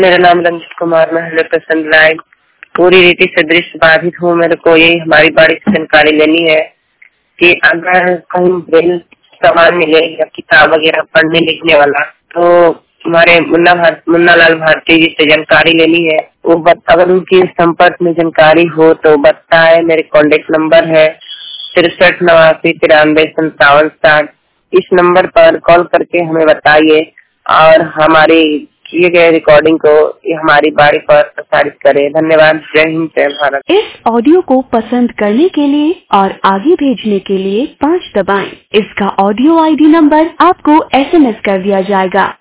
मेरा नाम रंजित कुमार, मैं 100% लाइव पूरी रीति से दृश्य बाधित हूँ। मेरे को यही हमारी बाड़ी से जानकारी लेनी है कि अगर कहीं ब्रेल सामान मिले या किताब वगैरह पढ़ने लिखने वाला, तो हमारे मुन्ना लाल भारती जी से जानकारी लेनी है। वो अगर उनकी संपर्क में जानकारी हो तो बताए। मेरे कॉन्टेक्ट नंबर है 63 89 93 57 60। इस नंबर पर कॉल करके हमें बताइए और हमारी किए गए रिकॉर्डिंग को हमारी बाड़ी पर प्रसारित करें। धन्यवाद। जय हिंद, जय भारत। इस ऑडियो को पसंद करने के लिए और आगे भेजने के लिए 5 दबाएं। इसका ऑडियो ID नंबर आपको SMS कर दिया जाएगा।